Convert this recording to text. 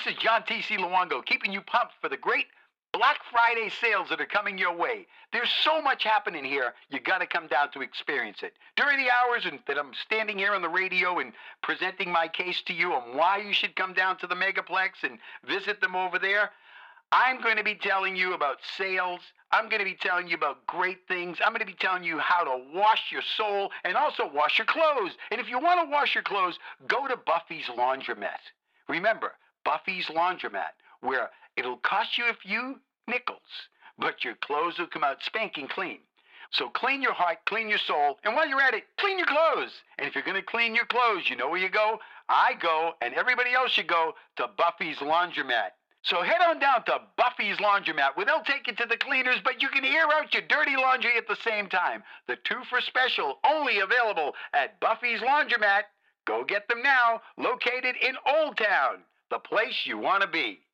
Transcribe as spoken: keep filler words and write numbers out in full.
is John T C. Luongo, keeping you pumped for the great Black Friday sales that are coming your way. There's so much happening here, you got to come down to experience it. During the hours and that I'm standing here on the radio and presenting my case to you on why you should come down to the Megaplex and visit them over there, I'm going to be telling you about sales. I'm going to be telling you about great things. I'm going to be telling you how to wash your soul and also wash your clothes. And if you want to wash your clothes, go to Buffy's Laundromat. Remember, Buffy's Laundromat, where it'll cost you a few nickels, but your clothes will come out spanking clean. So clean your heart, clean your soul, and while you're at it, clean your clothes. And if you're going to clean your clothes, you know where you go? I go, and everybody else should go, to Buffy's Laundromat. So head on down to Buffy's Laundromat, where they'll take you to the cleaners, but you can air out your dirty laundry at the same time. The two for special, only available at Buffy's Laundromat. Go get them now, located in Old Town, the place you want to be.